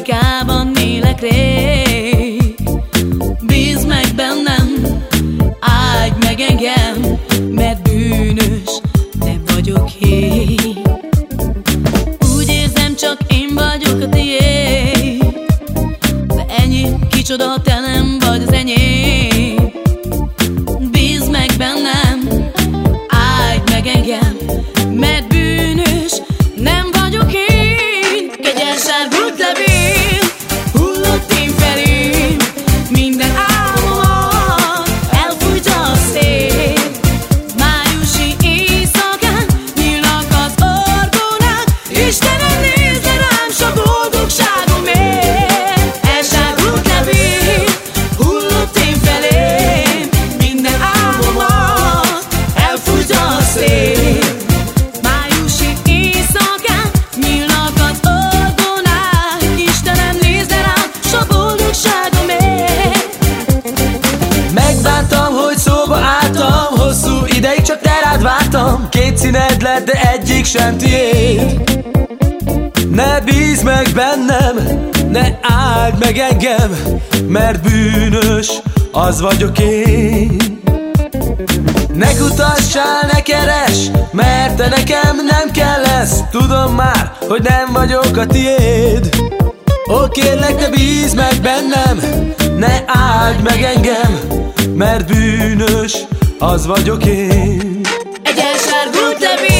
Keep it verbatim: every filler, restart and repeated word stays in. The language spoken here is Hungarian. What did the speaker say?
Amerikában élek rég. Bízd meg bennem, áldj meg engem, mert bűnös nem vagyok én. Úgy érzem, csak én vagyok a tiéd, de ennyi, kicsoda, te nem vagy az enyém. Bízd meg bennem, áldj meg engem, mert bűnös nem vagyok én. Kegyes árgult levél hullott én felém, minden álmomat elfújta a szél. Májusi éjszakán nyílnak az orgonák, Istenem, nézd le rám, s a boldogságomért. Elsárgult levél hullott én felém, minden álmomat elfújta a szél. Májusi éjszakán nyílnak az orgonák, Istenem, nézd le rám, s a boldogságomért. Megbántam, hogy szóba álltam, hosszú ideig csak te rád vártam. Két színed lett, de egyik sem tiéd. Ne bízz meg bennem, ne áld meg engem, mert bűnös az vagyok én. Ne kutassál, ne keres, mert te nekem nem kell lesz. Tudom már, hogy nem vagyok a tiéd. Ó, kérlek, ne bízz meg bennem, ne áld meg engem, mert bűnös az vagyok én. Egy elsárgult levél